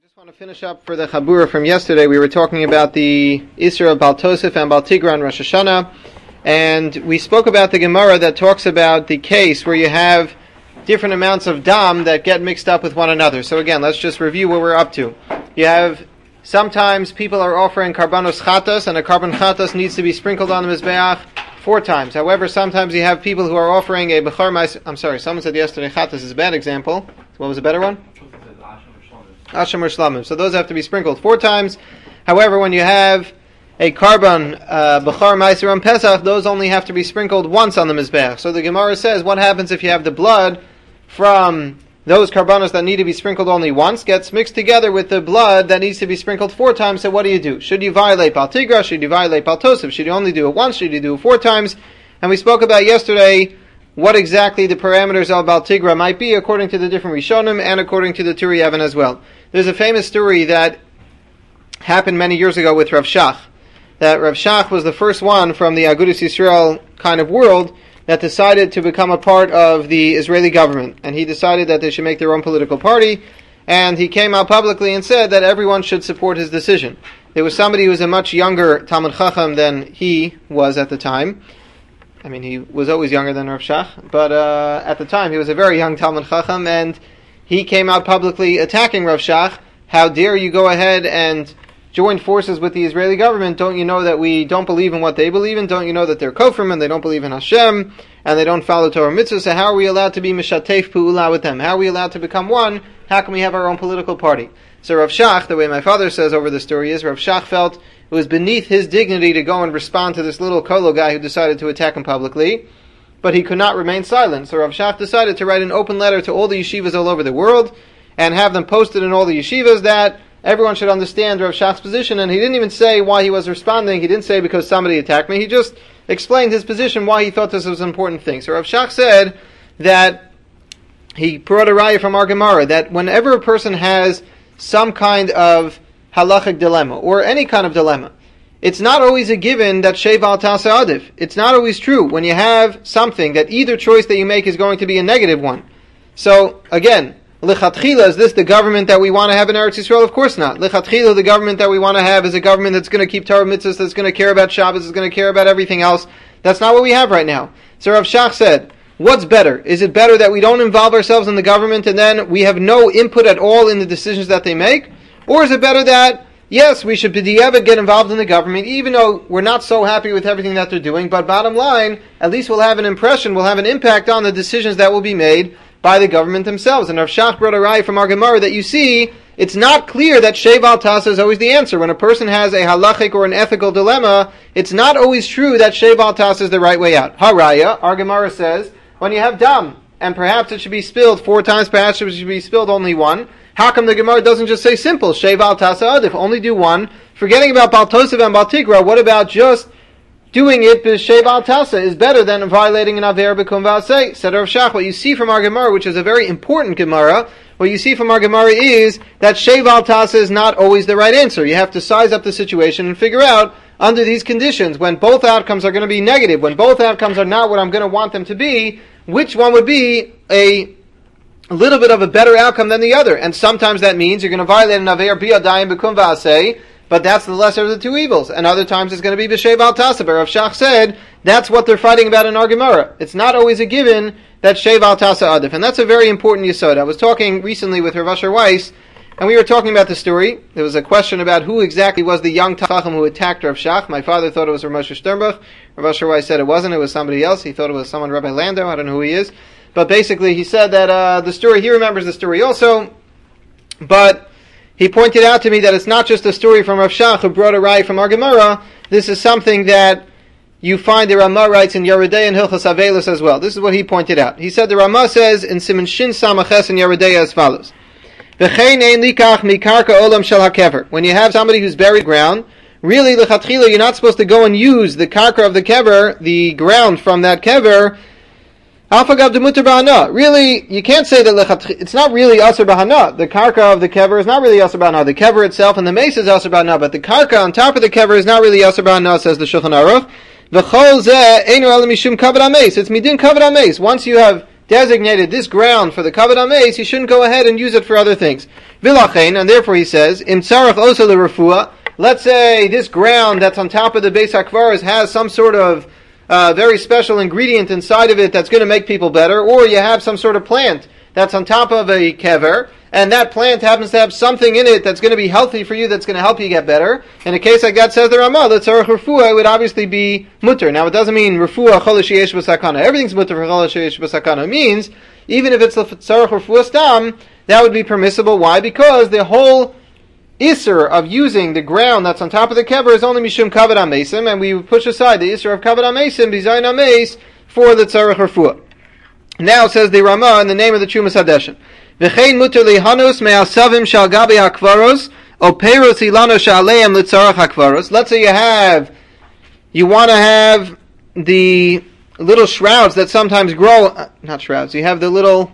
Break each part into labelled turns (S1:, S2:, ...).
S1: just want to finish up for the Chabura from yesterday. We were talking about the Isra of Baal Tosef and Baal Tigra and Rosh Hashanah, and we spoke about the Gemara that talks about the case where you have different amounts of dam that get mixed up with one another. So again, let's just review what we're up to. You have, sometimes people are offering karbanos chatas, and a karban chatas needs to be sprinkled on the Mizbeach 4 times. However, sometimes you have people who are offering a Bechar Mais. I'm sorry, someone said yesterday chatas is a bad example. What was a better one? Asham or Shlamim. So those have to be sprinkled 4 times. However, when you have a karban Bechar Meiser on Pesach, those only have to be sprinkled once on the Mizbeach. So the Gemara says, what happens if you have the blood from those karbanos that need to be sprinkled only once, gets mixed together with the blood that needs to be sprinkled 4 times, so what do? Should you violate Baal Tigra? Should you violate Baal Tosef? Should you only do it once? Should you do it 4 times? And we spoke about yesterday what exactly the parameters of Baal Tigra might be according to the different Rishonim and according to the Turi Even as well. There's a famous story that happened many years ago with Rav Shach, that Rav Shach was the first one from the Agudas Yisrael kind of world that decided to become a part of the Israeli government. And he decided that they should make their own political party, and he came out publicly and said that everyone should support his decision. There was somebody who was a much younger Talmid Chacham than he was at the time. I mean, he was always younger than Rav Shach, but at the time he was a very young Talmid Chacham, and he came out publicly attacking Rav Shach. How dare you go ahead and join forces with the Israeli government? Don't you know that we don't believe in what they believe in? Don't you know that they're kofrim and they don't believe in Hashem and they don't follow Torah mitzvahs? So how are we allowed to be mishatef pu'ula with them? How are we allowed to become one? How can we have our own political party? So Rav Shach, the way my father says over the story is, Rav Shach felt it was beneath his dignity to go and respond to this little kolo guy who decided to attack him publicly, but he could not remain silent. So Rav Shach decided to write an open letter to all the yeshivas all over the world and have them posted in all the yeshivas that everyone should understand Rav Shach's position. And he didn't even say why he was responding. He didn't say because somebody attacked me. He just explained his position, why he thought this was an important thing. So Rav Shach said that he brought a raya from our Gemara that whenever a person has some kind of halachic dilemma or any kind of dilemma, it's not always a given that sheval tasa adif. It's not always true when you have something that either choice that you make is going to be a negative one. So again, lichatchila, is this the government that we want to have in Eretz Yisrael? Of course not. Lichatchila, the government that we want to have is a government that's going to keep Torah mitzvahs, that's going to care about Shabbos, that's going to care about everything else. That's not what we have right now. So Rav Shach said, what's better? Is it better that we don't involve ourselves in the government and then we have no input at all in the decisions that they make? Or is it better that, yes, we should get involved in the government, even though we're not so happy with everything that they're doing, but bottom line, at least we'll have an impression, we'll have an impact on the decisions that will be made by the government themselves. And Rav Shach brought a raya from our Gemara that you see, it's not clear that sheval tasa is always the answer. When a person has a halachic or an ethical dilemma, it's not always true that sheval tasa is the right way out. Haraya, our Gemara says, when you have dam, and perhaps it should be spilled 4 times, perhaps it should be spilled only 1, how come the Gemara doesn't just say simple, sheval tasa adif, only do 1, forgetting about Baal Tosef and Baal Tigra, what about just doing it b'sheval tasa is better than violating an aver b'kum v'aseh? Said Rav Shach, what you see from our Gemara, which is a very important Gemara, what you see from our Gemara is that sheval tasa is not always the right answer. You have to size up the situation and figure out, under these conditions, when both outcomes are going to be negative, when both outcomes are not what I'm going to want them to be, which one would be a little bit of a better outcome than the other. And sometimes that means you're going to violate an aver b'yadayim b'kum v'aseh, but that's the lesser of the 2 evils. And other times it's going to be b'sheval tasa. But Rav Shach said, that's what they're fighting about in our Gemara. It's not always a given that sheval tasa adif. And that's a very important yesod. I was talking recently with Rav Asher Weiss, and we were talking about the story. There was a question about who exactly was the young Chacham who attacked Rav Shach. My father thought it was Rav Moshe Sternbuch. Rav Asher Weiss said it wasn't. It was somebody else. He thought it was someone, Rabbi Landau. I don't know who he is. But basically he said that the story, he remembers the story also, but he pointed out to me that it's not just a story from Rav Shach who brought a raya from our Gemara. This is something that you find the Ramah writes in Yeridei and Hilchos Avelos as well. This is what he pointed out. He said the Ramah says in Siman Shin Samaches in Yeridei as follows: V'chein ein likach mikarka olam shel hakever. When you have somebody who's buried ground, really lechatchila you're not supposed to go and use the karka of the kever, the ground from that kever. Alfagav de mutar b'hana. Really, you can't say that it's not really aser b'hana. The karka of the kever is not really aser b'hana. The kever itself and the mace is aser b'hana, but the karka on top of the kever is not really aser b'hana, says the Shulchan Aruch. V'chol zeh einu ela mishum kavod hameis. It's midin kavod hameis. Once you have designated this ground for the kavod hameis, you shouldn't go ahead and use it for other things. Vilachein, and therefore he says, im tzarech osa l'refuah. Let's say this ground that's on top of the Beis HaKvaros has some sort of very special ingredient inside of it that's going to make people better, or you have some sort of plant that's on top of a kever, and that plant happens to have something in it that's going to be healthy for you, that's going to help you get better. In a case like that, says the Ramah, the tzarech refuah would obviously be mutter. Now, it doesn't mean refuah chol sheyesh b'sakana. Everything's mutter for chol sheyesh b'sakana. It means, even if it's the tzarech refuah stam, that would be permissible. Why? Because the whole Isser of using the ground that's on top of the kever is only mishum kavod hamesim, and we push aside the Isser of kavod hamesim, bizayin hameis, for the tzarech refuah. Now says the Ramah in the name of the Trumas Hadeshen, v'chein muter lihanus me'asavim shal gabi hakvaros, o peros ilano sha'aleim litzarech hakvaros. Let's say you want to have the little shrouds that sometimes grow, not shrouds, you have the little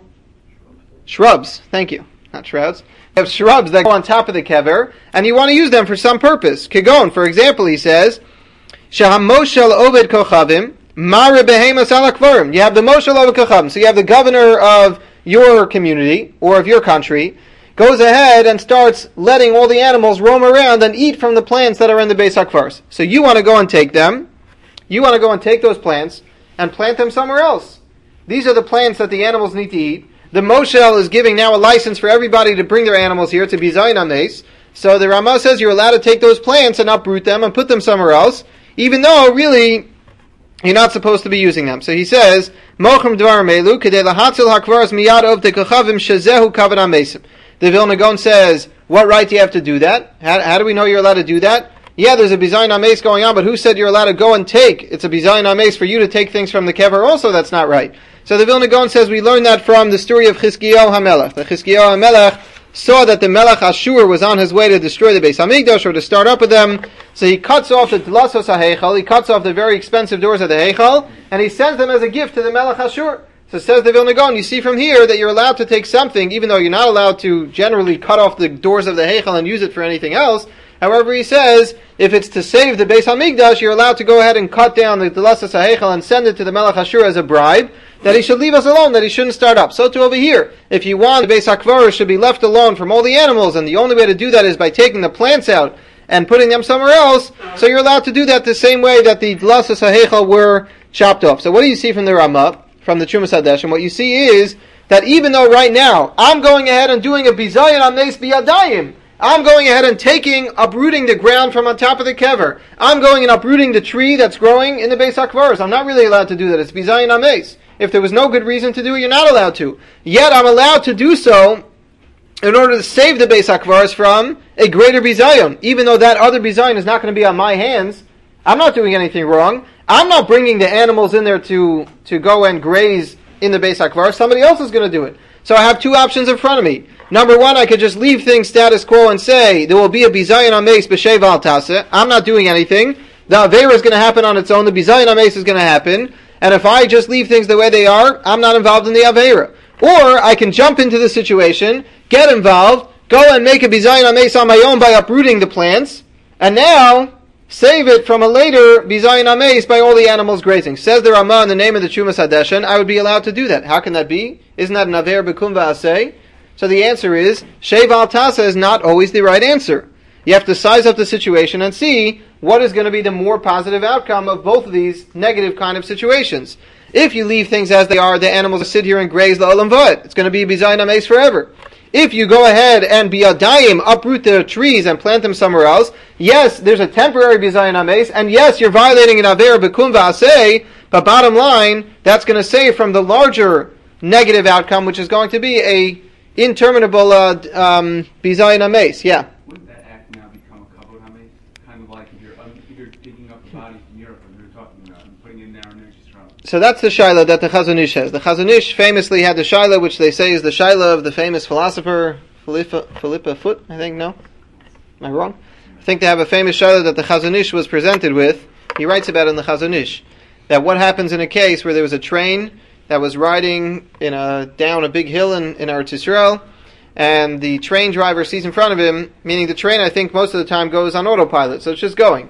S1: shrubs, thank you, not shrouds. You have shrubs that go on top of the kever, and you want to use them for some purpose. Kegon, for example, he says, Shahamoshel Oved Kochavim, Mare Behemas Ala Kvarim. You have the Moshel Oved Kochavim, so you have the governor of your community, or of your country, goes ahead and starts letting all the animals roam around and eat from the plants that are in the Beis HaKvaros. So you want to go and take them, you want to go and take those plants, and plant them somewhere else. These are the plants that the animals need to eat. The Moshel is giving now a license for everybody to bring their animals here to be Zayin HaMeis. So the Ramah says you're allowed to take those plants and uproot them and put them somewhere else, even though really you're not supposed to be using them. So he says, Mochem Dvar Melu, Kedei Lahatzil HaKvaros Miyad Ov Tekochavim Shezehu Kavod HaMeisim. The Vilna Gaon says, what right do you have to do that? How do we know you're allowed to do that? Yeah, there's a Bizayin HaMeis going on, but who said you're allowed to go and take? It's a Bizayin HaMeis for you to take things from the kever also, that's not right. So the Vilna Gaon says we learn that from the story of Chizkiyahu HaMelech. The Chizkiyahu HaMelech saw that the Melech Ashur was on his way to destroy the Beis HaMikdash, or to start up with them, so he cuts off the Dlasos HaHeichal, he cuts off the very expensive doors of the Heichal, and he sends them as a gift to the Melech Ashur. So says the Vilna Gaon, you see from here that you're allowed to take something, even though you're not allowed to generally cut off the doors of the Heichal and use it for anything else. However, he says, if it's to save the Beis HaMikdash, you're allowed to go ahead and cut down the Dlasos HaHeichal and send it to the Melech Ashur as a bribe, that he should leave us alone, that he shouldn't start up. So too over here, if you want the Beis HaKvaros should be left alone from all the animals, and the only way to do that is by taking the plants out and putting them somewhere else, so you're allowed to do that the same way that the Dlasos HaHeichal were chopped off. So what do you see from the Ramah, from the Trumas Hadeshen? What you see is that even though right now I'm going ahead and doing a Bizayin HaMeis Biyadayim, I'm going ahead and uprooting the ground from on top of the kever. I'm going and uprooting the tree that's growing in the Beis HaKvaros. I'm not really allowed to do that. It's Bizayin HaMeis. If there was no good reason to do it, you're not allowed to. Yet I'm allowed to do so in order to save the Beis HaKvaros from a greater Bizayon. Even though that other Bizayon is not going to be on my hands, I'm not doing anything wrong. I'm not bringing the animals in there to go and graze in the Beis HaKvaros. Somebody else is going to do it. So I have two options in front of me. Number one, I could just leave things status quo and say, there will be a Bizayin HaMeis b'sheva al taseh. I'm not doing anything. The Aveira is going to happen on its own. The Bizayin HaMeis is going to happen. And if I just leave things the way they are, I'm not involved in the Aveira. Or I can jump into the situation, get involved, go and make a Bizayin HaMeis on my own by uprooting the plants, and now save it from a later Bizayin HaMeis by all the animals grazing. Says the Ramah in the name of the Trumas Hadeshen, I would be allowed to do that. How can that be? Isn't that an Aveir b'kum v'aseh? So the answer is, Sheva al Taseh is not always the right answer. You have to size up the situation and see what is going to be the more positive outcome of both of these negative kind of situations. If you leave things as they are, the animals will sit here and graze la'olam va'ed. It's going to be Bizayin HaMeis forever. If you go ahead and biyadayim, uproot the trees and plant them somewhere else, yes, there's a temporary Bizayin HaMeis, and yes, you're violating an Aveir b'kum v'aseh, but bottom line, that's going to save from the larger negative outcome, which is going to be a interminable Bizayin HaMeis. Yeah.
S2: Wouldn't that act now become a kavod hameis? Kind of like if you're digging up a body from Europe and you're talking about and putting it in there and then just trying.
S1: So that's the shaila that the Chazon Ish has. The Chazon Ish famously had the shaila, which they say is the shaila of the famous philosopher Philippa Foot. I think, no? Am I wrong? I think they have a famous shaila that the Chazon Ish was presented with. He writes about it in the Chazon Ish, that what happens in a case where there was a train that was riding down a big hill in Eretz Yisrael, and the train driver sees in front of him, meaning the train I think most of the time goes on autopilot, so it's just going.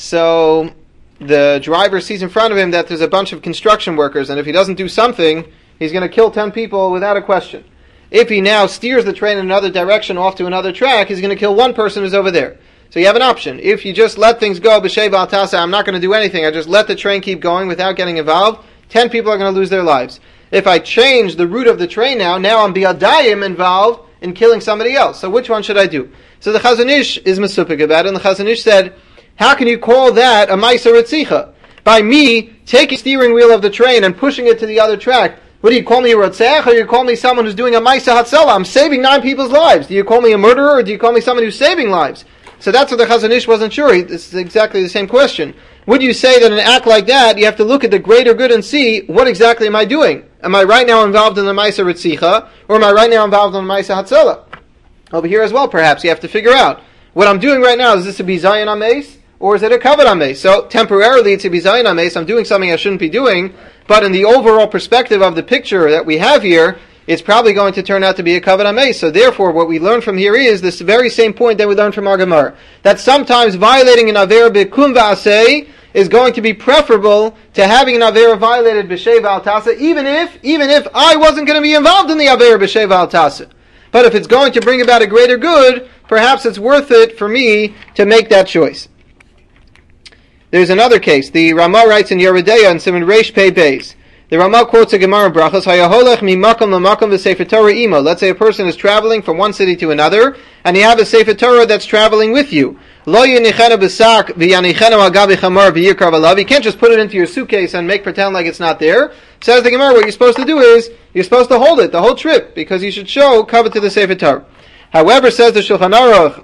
S1: So the driver sees in front of him that there's a bunch of construction workers, and if he doesn't do something, he's going to kill 10 people without a question. If he now steers the train in another direction off to another track, he's going to kill one person who's over there. So you have an option. If you just let things go, b'shei b'al tasa, I'm not going to do anything, I just let the train keep going without getting involved, 10 people are going to lose their lives. If I change the route of the train now I'm bi'adayim involved in killing somebody else. So which one should I do? So the Chazon Ish is mesupik about it, and the Chazon Ish said, how can you call that a ma'aser ritzicha? By me taking the steering wheel of the train and pushing it to the other track, what do you call me, a rotzech, or you call me someone who's doing a ma'aser hatzela? I'm saving 9 people's lives. Do you call me a murderer, or do you call me someone who's saving lives? So that's what the Chazon Ish wasn't sure. This is exactly the same question. Would you say that in an act like that, you have to look at the greater good and see, what exactly am I doing? Am I right now involved in the ma'aser ritzicha, or am I right now involved in the ma'aser hatzela? Over here as well, perhaps, you have to figure out, what I'm doing right now, is this a bizayin ames, or is it a kavod ames? So, temporarily, it's a bizayin ames, I'm doing something I shouldn't be doing, but in the overall perspective of the picture that we have here, it's probably going to turn out to be a kavod ames. So therefore, what we learn from here is this very same point that we learned from our Gemara, that sometimes violating an avera b'kum v'aseh is going to be preferable to having an avera violated b'shei v'al tasa, even if I wasn't going to be involved in the avera b'shei v'al tasa. But if it's going to bring about a greater good, perhaps it's worth it for me to make that choice. There's another case. The Ramah writes in Yeridea in Simon Reish Pei Beis. The Ramah quotes a Gemara in Brachos, Hayaholech mimakom lamakom v'sefer Torah imo. Let's say a person is traveling from one city to another, and you have a sefer Torah that's traveling with you. Lo yinichenu b'sak v'yanichenu agabi chamar v'yirkav alav. You can't just put it into your suitcase and make pretend like it's not there. Says the Gemara, what you're supposed to do is, you're supposed to hold it the whole trip, because you should show kavod to the sefer Torah. However, says the Shulchan Aruch,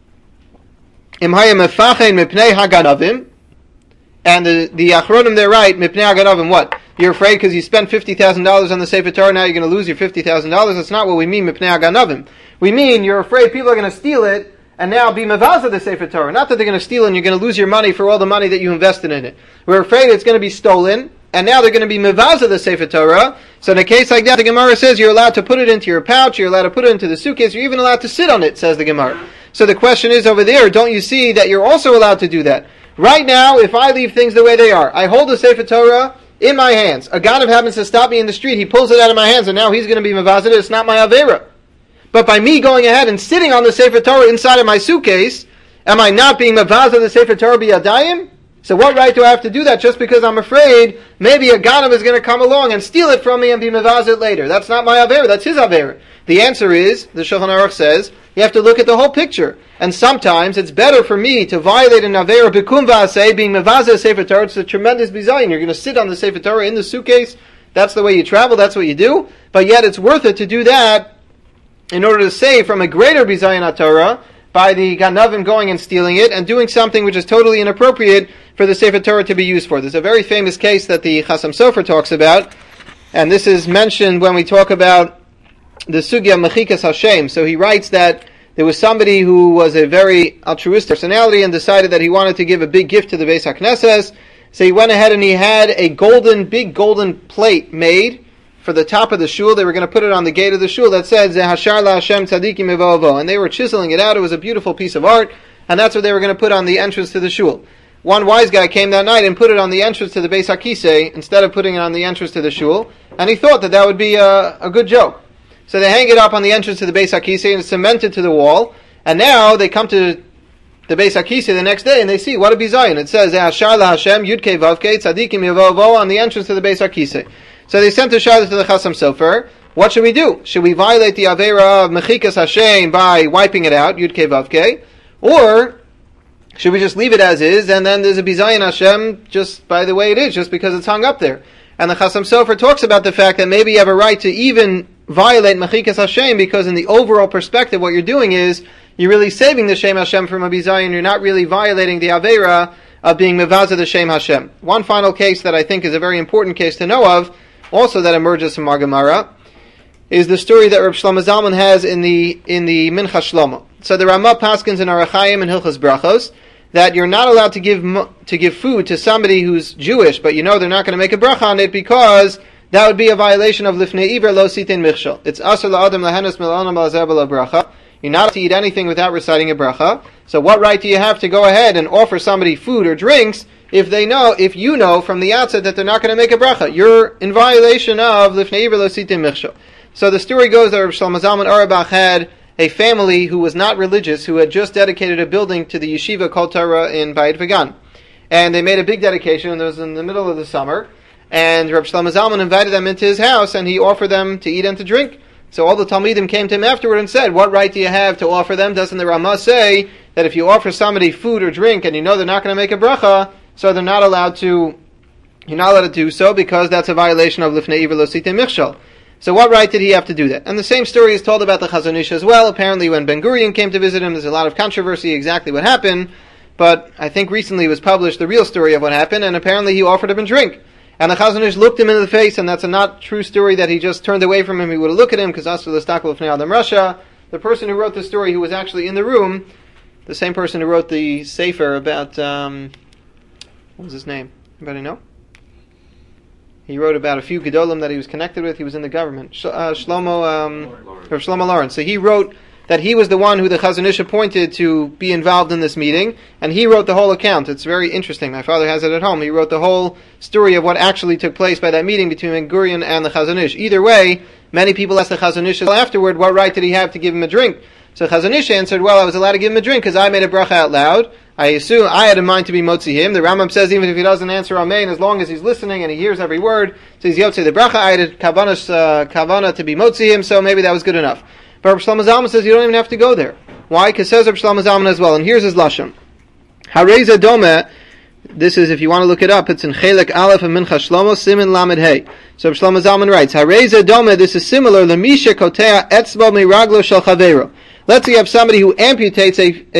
S1: im haya mefachen mipnei haganavim, and the Achronim there write, mipnei haganavim, what? You're afraid because you spent $50,000 on the Sefer Torah, now you're going to lose your $50,000. That's not what we mean, mipnei haganavim. We mean you're afraid people are going to steal it, and now be mevazah the Sefer Torah. Not that they're going to steal it and you're going to lose your money for all the money that you invested in it. We're afraid it's going to be stolen, and now they're going to be mevazah the Sefer Torah. So in a case like that, the Gemara says you're allowed to put it into your pouch, you're allowed to put it into the suitcase, you're even allowed to sit on it, says the Gemara. So the question is over there, don't you see that you're also allowed to do that? Right now, if I leave things the way they are, I hold the Sefer Torah in my hands. A Ganav happens to stop me in the street, he pulls it out of my hands, and now he's going to be mevazah. It's not my avera. But by me going ahead and sitting on the Sefer Torah inside of my suitcase, am I not being mevazah the Sefer Torah b'yadayim? So what right do I have to do that just because I'm afraid maybe a Ganav is going to come along and steal it from me and be mevazah it later? That's not my avera, that's his avera. The answer is, the Shulchan Aruch says, you have to look at the whole picture. And sometimes it's better for me to violate an avera b'kum v'aseh, being mevazah Sefer Torah. It's a tremendous bizayin. You're going to sit on the Sefer Torah in the suitcase. That's the way you travel. That's what you do. But yet it's worth it to do that in order to save from a greater bizayin Torah by the ganavim going and stealing it and doing something which is totally inappropriate for the Sefer Torah to be used for. There's a very famous case that the Chasam Sofer talks about, and this is mentioned when we talk about the sugya mechikas Hashem. So he writes that there was somebody who was a very altruistic personality and decided that he wanted to give a big gift to the Beis HaKnesses. So he went ahead and he had a big golden plate made for the top of the shul. They were going to put it on the gate of the shul that said, Zehashar la Hashem tzadikim evo. And they were chiseling it out. It was a beautiful piece of art. And that's what they were going to put on the entrance to the shul. One wise guy came that night and put it on the entrance to the Beis HaKisei instead of putting it on the entrance to the shul. And he thought that would be a good joke. So they hang it up on the entrance to the Beis HaKisei and it's cemented to the wall. And now they come to the Beis HaKisei the next day and they see, what a bizayin. It says, Ashar la Hashem, Yudke Vavke, Tzadikim Yevovo on the entrance to the Beis HaKisei. So they sent a shayla to the Chasam Sofer. What should we do? Should we violate the Avera of Mechikas Hashem by wiping it out, Yudke Vavke? Or should we just leave it as is and then there's a bizayin Hashem just by the way it is, just because it's hung up there? And the Chasam Sofer talks about the fact that maybe you have a right to even violate Mechikas Hashem because in the overall perspective what you're doing is you're really saving the Shem Hashem from a bizayin. You're not really violating the Avera of being mevazah the Shem Hashem. One final case that I think is a very important case to know of, also that emerges from our Gemara, is the story that Reb Shlomo Zalman has in the Mincha Shlomo. So the Ramah paskins in Orach Chaim and Hilchos Brachos that you're not allowed to give food to somebody who's Jewish, but you know they're not going to make a bracha on it because that would be a violation of Lifnei Iver Lo Sitin Michshel. It's Asur La'adam Lahenes Mil'onam La'azeh B'la Bracha. You're not allowed to eat anything without reciting a bracha. So what right do you have to go ahead and offer somebody food or drinks if you know from the outset that they're not going to make a bracha. You're in violation of Lifnei Iver Lo Sitim Michshol. So the story goes that Rav Shlomo Zalman Auerbach had a family who was not religious, who had just dedicated a building to the yeshiva Kol Torah in Bayit Vegan. And they made a big dedication, and it was in the middle of the summer, and Rav Shlomo Zalman invited them into his house, and he offered them to eat and to drink. So all the Talmidim came to him afterward and said, what right do you have to offer them? Doesn't the Ramah say that if you offer somebody food or drink, and you know they're not going to make a bracha, so they're not allowed to, you're not allowed to do so, because that's a violation of Lifnei Iver Lo Sitim Michshol. So what right did he have to do that? And the same story is told about the Chazon Ish as well. Apparently when Ben Gurion came to visit him, there's a lot of controversy exactly what happened, but I think recently was published the real story of what happened, and apparently he offered him a drink. And the Chazon Ish looked him in the face, and that's a not true story that he just turned away from him. He would have looked at him, because Asur L'Stakel L'Fnei Adam Rasha, the person who wrote the story, who was actually in the room, the same person who wrote the Sefer about, what was his name? Anybody know? He wrote about a few Gedolim that he was connected with. He was in the government. Shlomo Lawrence. So he wrote that he was the one who the Chazon Ish appointed to be involved in this meeting, and he wrote the whole account. It's very interesting. My father has it at home. He wrote the whole story of what actually took place by that meeting between Ben Gurion and the Chazon Ish. Either way, many people asked the Chazon Ish afterward, what right did he have to give him a drink? So Chazon Ish answered, well, I was allowed to give him a drink because I made a bracha out loud. I assume I had in mind to be motzi him. The Rambam says even if he doesn't answer amen, as long as he's listening and he hears every word, so he's yotze the bracha. I had kavana to be motzi him, so maybe that was good enough. But Rav Shlomo Zalman says you don't even have to go there. Why? Because says Rav Shlomo Zalman as well, and here's his lashon. Hareza dome. This is, if you want to look it up, it's in Chelek Aleph and Mincha Shlomo Simin Lamed Hey. So Rav Shlomo Zalman writes, Hareza dome. This is similar. Lemisha kotea etzbo miraglo shel chavero. Let's say you have somebody who amputates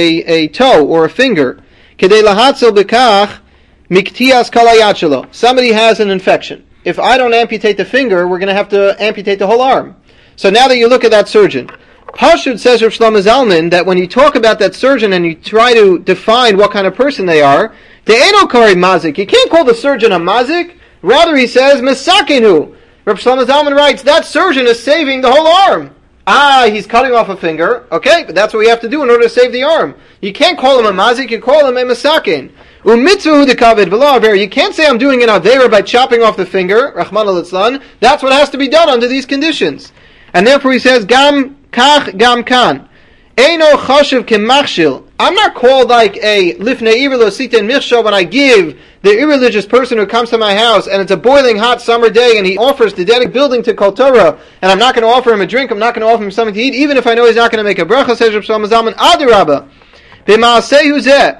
S1: a toe or a finger. Kedei lahatzel bekach miktias kalayat shelo. Somebody has an infection. If I don't amputate the finger, we're going to have to amputate the whole arm. So now that you look at that surgeon, Pashut says Rav Shlomo Zalman that when you talk about that surgeon and you try to define what kind of person they are, they ain't no kari mazik. You can't call the surgeon a mazik. Rather, he says mesakenu. Rav Shlomo Zalman writes that surgeon is saving the whole arm. He's cutting off a finger. Okay, but that's what we have to do in order to save the arm. You can't call him a mazik, you call him a masakin. Umitzvu dekaved v'lo aver. You can't say I'm doing an avera by chopping off the finger, Rahman al-Itzlan. That's what has to be done under these conditions. And therefore he says, Gam kach gam kan. Eino chashiv kemachshil. I'm not called like a lifnei iver lo sitin michshol when I give the irreligious person who comes to my house and it's a boiling hot summer day and he offers the dedicated building to Kol Torah and I'm not going to offer him a drink, I'm not going to offer him something to eat, even if I know he's not going to make a bracha, says Rav Shlomo Zalman, adirabba. B'ma'aseh zeh.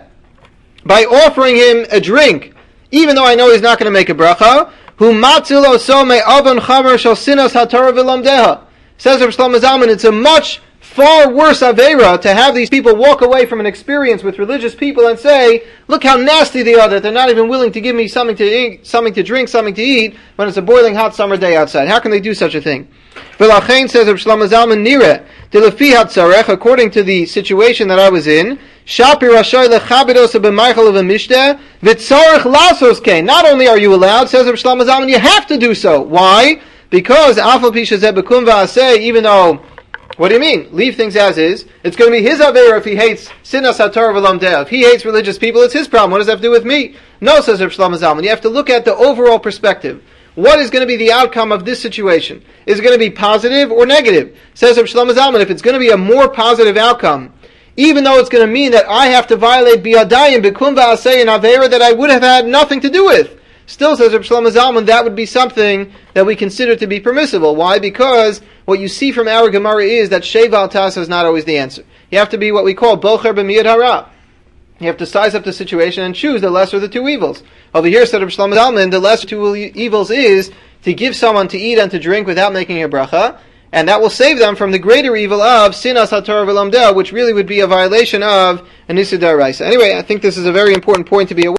S1: By offering him a drink, even though I know he's not going to make a bracha, hu matzil oso me'avon chamer shel sinas haTorah v'lomdeha. Says Rav Shlomo Zalman, it's a much far worse avera to have these people walk away from an experience with religious people and say, look how nasty they are that they're not even willing to give me something to eat, something to drink, something to eat when it's a boiling hot summer day outside. How can they do such a thing? V'lachein, says Rav Shlomo Zalman, nire d'lefi hatzarech, according to the situation that I was in, shapi rashay lechabidos b'maychal of a mishteh v'tzarech lasos kein. Not only are you allowed, says Rav Shlomo Zalman, you have to do so. Why? Because afal pi shezeh b'kum v'aseh, even though, what do you mean? Leave things as is. It's going to be his avera if he hates sinas haTorah v'lomdeha. If he hates religious people, it's his problem. What does that have to do with me? No, says Rav Shlomo Zalman. You have to look at the overall perspective. What is going to be the outcome of this situation? Is it going to be positive or negative? Says Rav Shlomo Zalman, if it's going to be a more positive outcome, even though it's going to mean that I have to violate biyadayim b'kum v'aseh an avera that I would have had nothing to do with, still, says Rav Shlomo Zalman, that would be something that we consider to be permissible. Why? Because what you see from our Gemara is that Sheva Tasa is not always the answer. You have to be what we call Bocher b'miyad hara. You have to size up the situation and choose the lesser of the two evils. Over here, said Rav Shlomo Zalman, the lesser two evils is to give someone to eat and to drink without making a bracha, and that will save them from the greater evil of sinas haTorah v'lomdeha, which really would be a violation of an Issur D'Oraisa. Anyway, I think this is a very important point to be aware